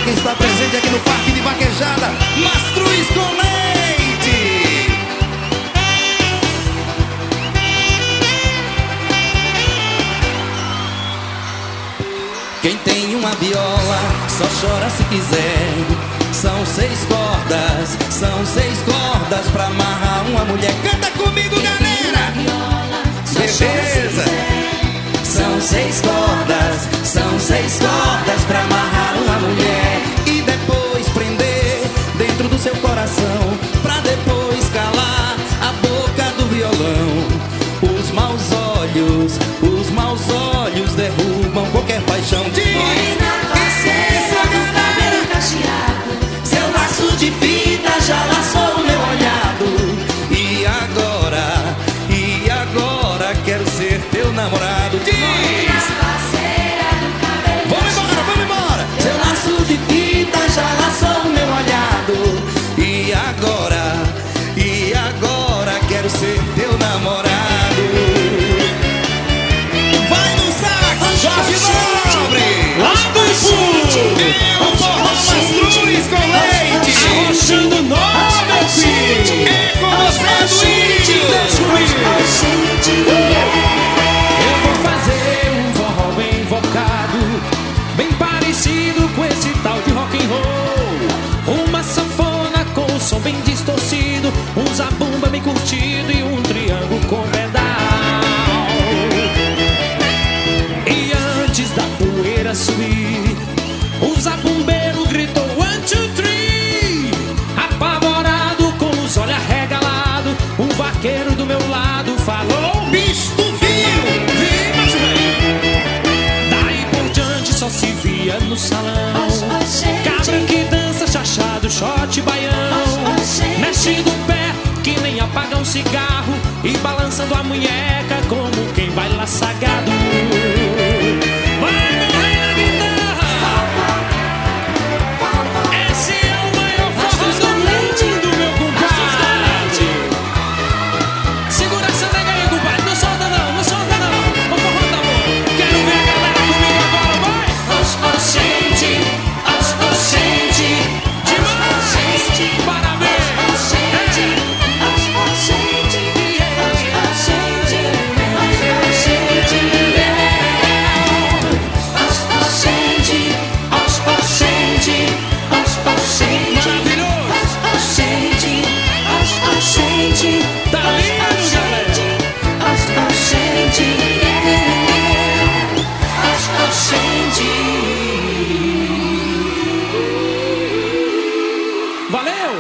quem está presente aqui no Parque de Vaquejada, Mastruz com Leite. Quem tem uma viola só chora se quiser. São 6 cordas pra amarrar uma mulher. Canta comigo, galera! Beleza! São 6 cordas pra amarrar uma mulher e depois prender dentro do seu coração, pra depois calar a boca do violão. Os maus olhos derrubam qualquer paixão. Morena faceira do cabelo cacheado, seu laço de fita já laçou o meu olhado. E agora quero ser teu namorado. morena faceira do cabelo cacheado, Vamos embora! Seu laço de fita já laçou o meu olhado. E agora quero ser teu namorado. Vai no saco, Jorge Nobre! Lá do fundo, O forró Mastruz com Leite! arrochando nó, meu filho. É com você, Eu vou fazer um forró bem invocado, bem parecido com esse tal de rock and roll. Uma sanfona com o som bem distorcido, um zabumba bem curtido e um triângulo com pedal. E antes da poeira subir, o zabumbeiro gritou 1, 2, 3. Apavorado, com os olhos arregalados, um vaqueiro do meu lado falou: Bicho, tu viu? vem, macho, vem. Daí por diante só se via no salão cabra que dança chachado, shot baião, mexendo o pé que nem apaga um cigarro e balançando a munheca como quem vai laçar gado.